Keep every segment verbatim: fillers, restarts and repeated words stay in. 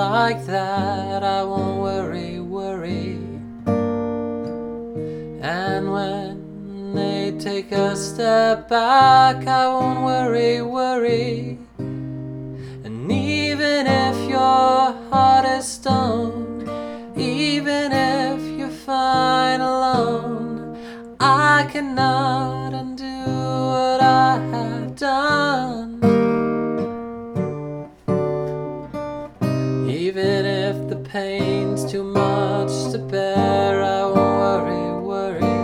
like that, I won't worry, worry. And when they take a step back, I won't worry, worry. And even if your heart is stone, even if you're fine alone, I cannot undo what I have done. Even if the pain's too much to bear, I won't worry, worry.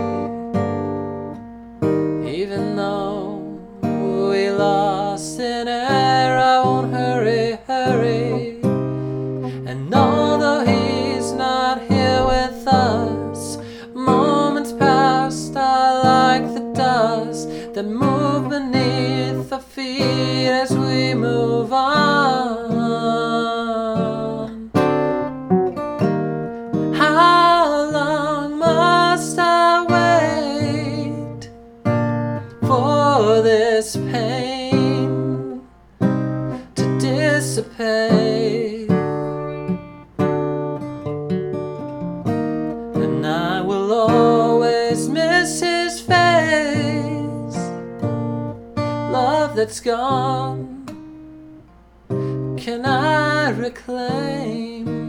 Even though we lost in air, I won't hurry, hurry. And although he's not here with us, moments past are like the dust that move beneath our feet as we move on. How long must I wait for this pain to dissipate? And I will always miss his face. Love that's gone, can I reclaim?